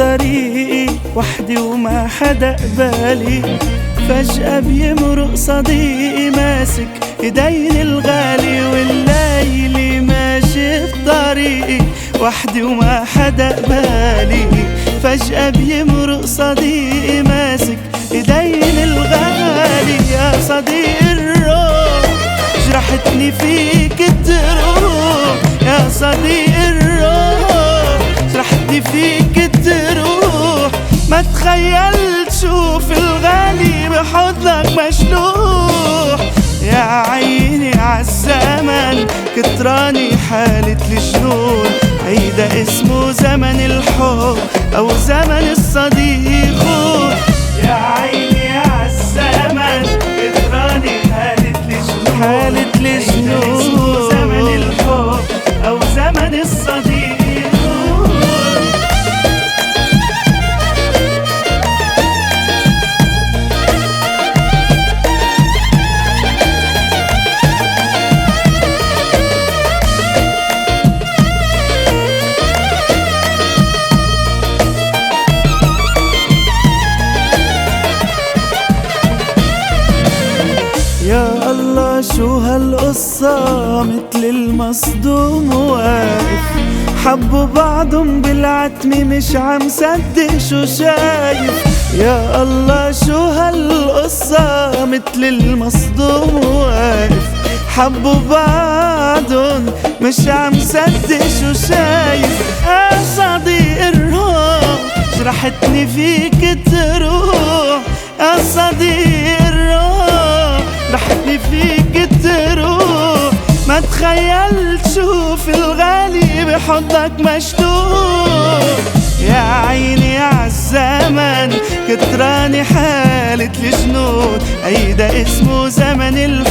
طريقي وحدي وما حدا قبالي. فجأة بيمرق صديقي ماسك ايدين الغالي، والليل ماشي في طريقي وحدي وما حدا قبالي. فجأة بيمرق صديقي ماسك ايدين الغالي. يا صديق الروح جرحتني فيك تروح، يا صديق الروح جرحتني فيك تروح. ما تخيلت شوف الغالي بحضنك مشلوح. يا عيني عالزمن كتراني حالة الجنون، هيدا اسمه زمن الحب أو زمن الصديق. يا عيني عالزمن كتراني حالة الجنون، حالة الجنون، اسمه زمن الحب أو زمن الصديق. يا الله شو هالقصة متل المصدوم واقف، حبوا بعضهم بالعتمة مش عم صدق شو شايف. يا الله شو هالقصة متل المصدوم واقف، حبوا بعضهم مش عم صدق شو شايف. يا صديق الروح جرحتني فيك تروح، يا صديق الروح جرحتني فيك تروح. ما تخيلت شوف الغالي بحضنك مشلوح. يا عيني عالزمن كتراني حالة الجنون، هيدا اسمه زمن الحب